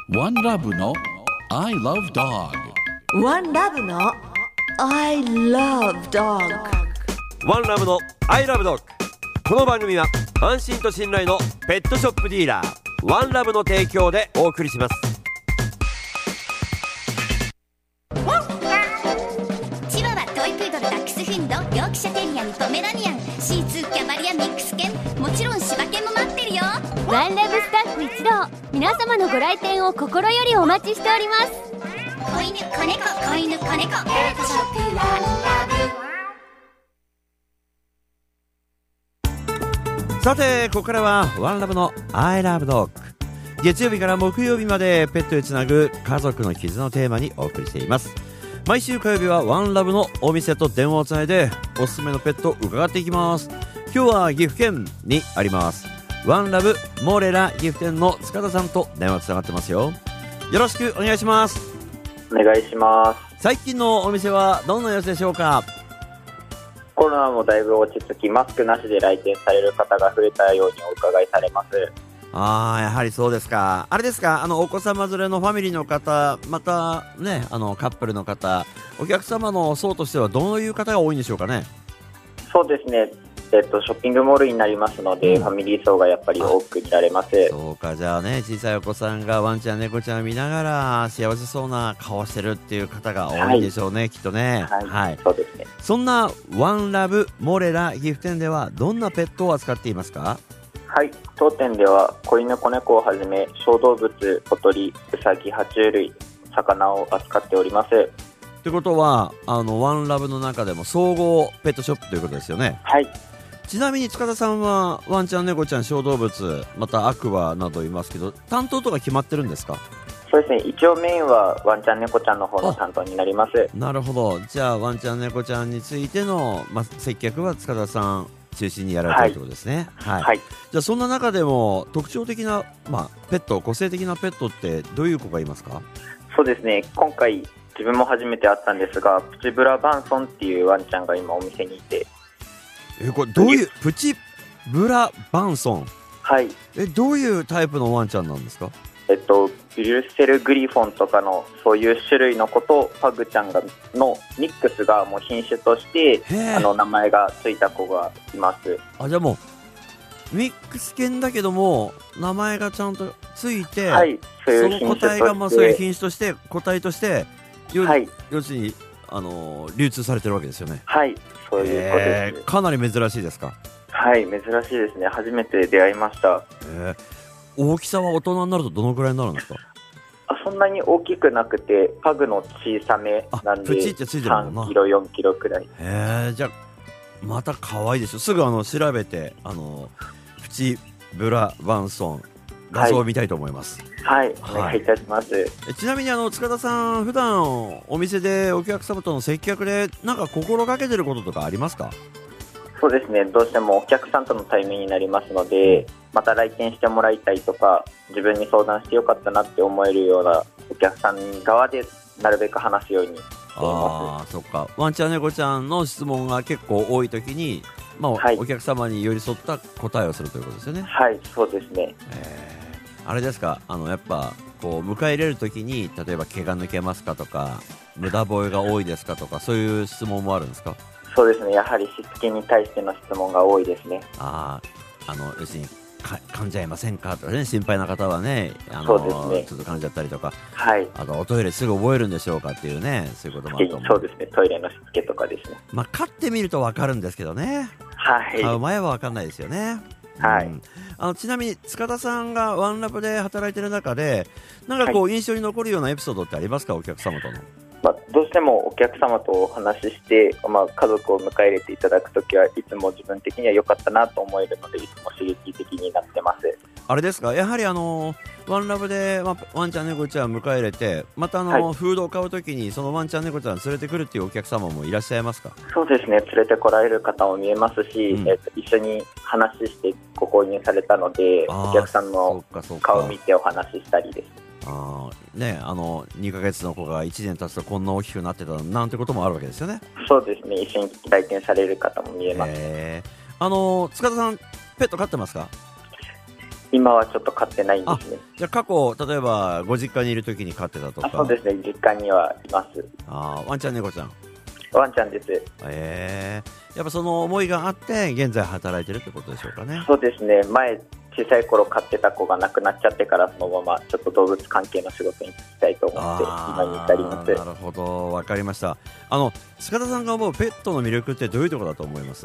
One Love の I Love Dog。 One Love の I Love Dog。 ワンラブのアイラブドッグ。この番組は安心と信頼のペットショップディーラーワンラブの提供でお送りします。 チワワ、トイプードル、ダックスフンド、ヨークシャテリアン、ポメラニアン、シーツー、キャバリア、ミックス犬、もちろん柴犬も待ってるよ。 ワンラブスタッフ一同、皆様のご来店を心よりお待ちしております。 子犬、子猫、子犬、子猫、ペットショップワンラブ。 さてここからはワンラブのアイラブドッグ。月曜日から木曜日までペットへつなぐ家族の絆のテーマにお送りしています。毎週火曜日はワンラブのお店と電話をつないでおすすめのペットを伺っていきます。今日は岐阜県にありますワンラブモレラ岐阜店の塚田さんと電話つながってますよ。よろしくお願いします。 お願いします。 最近のお店はどんな様子でしょうか？ コロナもだいぶ落ち着き、マスクなしで来店される方が増えたようにお伺いされます。 やはりそうですか。あれですか、お子様連れのファミリーの方、またね、カップルの方、お客様の層としてはどういう方が多いんでしょうかね？ そうですね、ショッピングモールになりますので、ファミリー層がやっぱり多く見られます。 そうか、じゃあね、小さいお子さんがワンちゃん猫ちゃんを見ながら幸せそうな顔してるっていう方が多いでしょうね、きっとね。 はい、そうですね。 そんなワンラブモレラ岐阜店ではどんなペットを扱っていますか？ はい、当店では子犬子猫をはじめ小動物、小鳥、ウサギ、爬虫類、魚を扱っております。 ってことはワンラブの中でも総合ペットショップということですよね。 はい。 ちなみに塚田さんはワンちゃん猫ちゃん小動物またアクアなどいますけど、担当とか決まってるんですか？ そうですね、一応メインはワンちゃん猫ちゃんの方の担当になります。 なるほど。じゃあワンちゃん猫ちゃんについての、接客は塚田さん中心にやられてるってことですね。はい。じゃあそんな中でも特徴的な、ペット、個性的なペットってどういう子がいますか？ そうですね、今回自分も初めて会ったんですが、プチブラバンソンっていうワンちゃんが今お店にいて。 これどういうプチブラバンソン？ はい。 どういうタイプのワンちゃんなんですか？ ブリュッセルグリフォンとかのそういう種類の子とパグちゃんのミックスがもう品種として名前がついた子がいます。 じゃあもうミックス犬だけども名前がちゃんとついて、 はい、そういうその個体がそういう品種として個体として要するに流通されてるわけですよね。 はい、そういうことです。 かなり珍しいですか？ はい、珍しいですね。初めて出会いました。 大きさは大人になるとどのくらいになるんですか？ そんなに大きくなくてパグの小さめなんでプチってついてるもんな。 3キロ4キロくらい。 じゃあまた可愛いでしょ。すぐ調べてプチブラバンソン画像を見たいと思います。 はい、お願いいたします。 ちなみに塚田さん普段お店でお客様との接客でなんか心がけてることとかありますか？ そうですね、どうしてもお客さんとの対面になりますので、また来店してもらいたいとか自分に相談してよかったなって思えるようなお客さん側でなるべく話すようにしています。 そっか。ワンちゃん猫ちゃんの質問が結構多い時に、お客様に寄り添った答えをするということですよね。 はい、そうですね。 あれですか、やっぱこう迎え入れる時に例えば毛が抜けますかとか無駄吠えが多いですかとかそういう質問もあるんですか？ そうですね、やはりしつけに対しての質問が多いですね。 要するに噛んじゃいませんかとかね、心配な方はね、 そうですね、 ちょっと噛んじゃったりとか、 あとおトイレすぐ覚えるんでしょうかっていうね、そういうこともあると思う。 そうですね、トイレのしつけとかですね。 飼ってみると分かるんですけどね。 はい。 飼う前は分かんないですよね。 はい。 ちなみに塚田さんがワンラブで働いてる中でなんか印象に残るようなエピソードってありますか？お客様との。 どうしてもお客様とお話しして、家族を迎え入れていただくときはいつも自分的には良かったなと思えるので、いつも刺激的になってます。 あれですか、やはりワンラブで、ワンちゃん猫ちゃん迎え入れてまたフードを買うときにそのワンちゃん猫ちゃん連れてくるっていうお客様もいらっしゃいますか？ そうですね、連れてこられる方も見えますし、一緒に話してご購入されたのでお客さんの顔を見てお話ししたりです。 2ヶ月の子が1年経つとこんな大きくなってたなんてこともあるわけですよね。 そうですね、一緒に来店される方も見えます。 塚田さんペット飼ってますか？ 今はちょっと飼ってないんですね。 じゃあ過去例えばご実家にいる時に飼ってたとか。 そうですね、実家にはいます。 ワンちゃん猫ちゃん。 ワンちゃんです。 やっぱその思いがあって現在働いてるってことでしょうかね。 そうですね、前小さい頃飼ってた子が亡くなっちゃってからそのままちょっと動物関係の仕事に就きたいと思って今に至ります。 なるほど、わかりました。塚田さんが思うペットの魅力ってどういうところだと思います？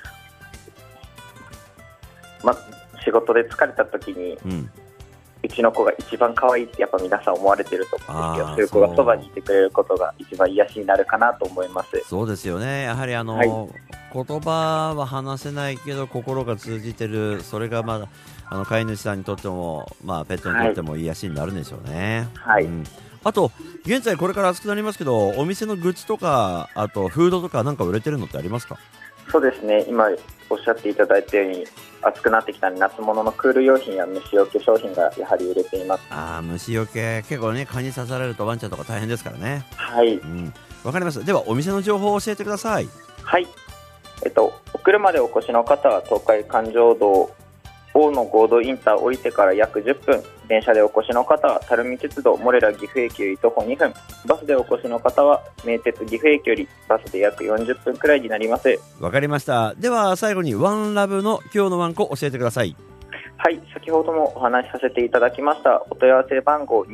仕事で疲れた時に、うちの子が一番可愛いってやっぱ皆さん思われてると思うんですけど、そういう子がそばにいてくれることが一番癒しになるかなと思います。 そうですよね。やはり言葉は話せないけど心が通じてる、それが飼い主さんにとっても、ペットにとっても癒しになるんでしょうね。あと現在これから暑くなりますけど、お店のグッズとかあとフードとかなんか売れてるのってありますか？ そうですね、今おっしゃっていただいたように暑くなってきたので夏物のクール用品や虫除け商品がやはり売れています。 虫除け結構ね、蚊に刺されるとワンちゃんとか大変ですからね。わかります。ではお店の情報を教えてください。 お車でお越しの方は東海環状道大野合同インター降りてから約10分、電車でお越しの方は垂水鉄道モレラ岐阜駅より徒歩2分、バスでお越しの方は名鉄岐阜駅よりバスで約40分くらいになります。 わかりました。では最後にワンラブの今日のワンコ教えてください。 先ほどもお話しさせていただきましたお問い合わせ番号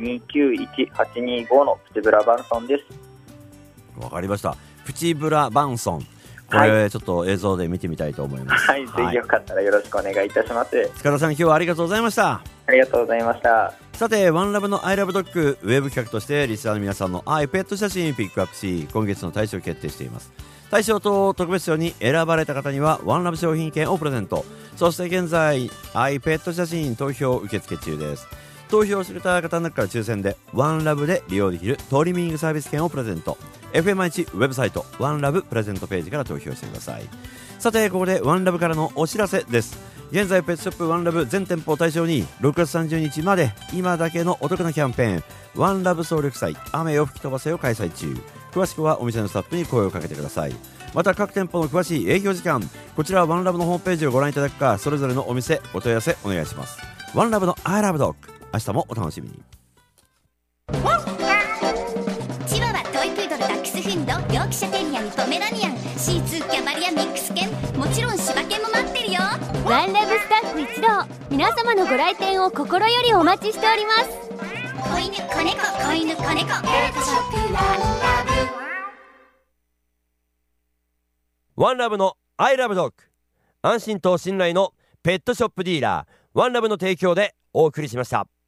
291825のプチブラバンソンです。 わかりました。プチブラバンソン、これちょっと映像で見てみたいと思います。 ぜひよかったらよろしくお願いいたします。 塚田さん、今日はありがとうございました。 ありがとうございました。 さて、ワンラブの I love dog ウェブ企画としてリスナーの皆さんの愛ペット写真ピックアップし、今月の大賞を決定しています。大賞と特別賞に選ばれた方にはワンラブ商品券をプレゼント。そして現在愛ペット写真投票受付中です。投票してくれた方の中から抽選でワンラブで利用できるトリミングサービス券をプレゼント。 FM1 ウェブサイトワンラブプレゼントページから投票してください。さて、ここでワンラブからのお知らせです。現在ペットショップワンラブ全店舗を対象に6月30日まで今だけのお得なキャンペーン、ワンラブ総力祭雨を吹き飛ばせを開催中。詳しくはお店のスタッフに声をかけてください。また各店舗の詳しい営業時間、こちらはワンラブのホームページをご覧いただくか、それぞれのお店お問い合わせお願いします。ワンラブの I love dog、 明日もお楽しみに。 チワワ、トイプードル、ダックスフンド、ヨークシャテリアン、ポメラニアン、シーツー、キャバリア、ミックス犬、もちろん柴犬も待ってるよ。 ワンラブスタッフ一同、皆様のご来店を心よりお待ちしております。 子犬、子猫、子犬、子猫、ペットショップワンラブ。 ワンラブの I love dog、 安心と信頼のペットショップディーラーワンラブの提供でお送りしました。